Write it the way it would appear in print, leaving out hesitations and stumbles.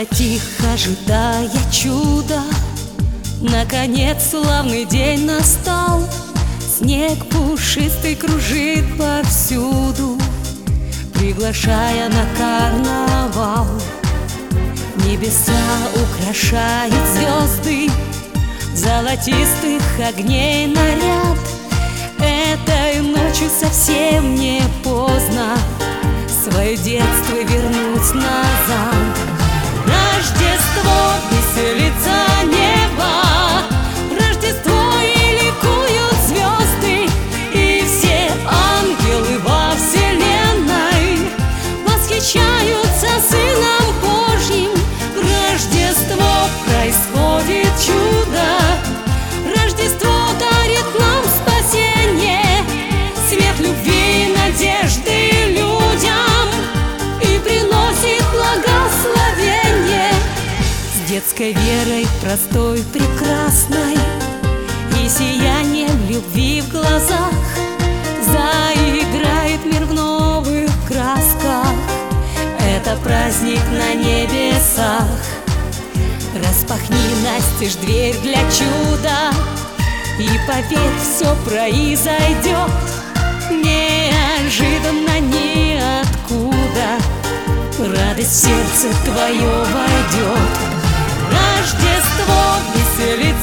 тихо, ожидая чуда, наконец славный день настал. Снег пушистый кружит повсюду, приглашая на карнавал. Небеса украшают звезды, золотистых огней наряд. Этой ночью совсем не поздно свое детство вернуть назад. Рождество, веселится небо, Рождество и ликуют звезды, и все ангелы во вселенной восхищаются Сыном Божьим. Рождество, происходит чудо, Рождество дарит нам спасение, свет любви и надежды людям и приносит благословение. С детской верой простой, прекрасной и сиянием любви в глазах заиграет мир в новых красках. Это праздник на небесах. Распахни настежь дверь для чуда и поверь, все произойдет неожиданно ниоткуда. Радость в сердце твое войдет. Рождество, веселится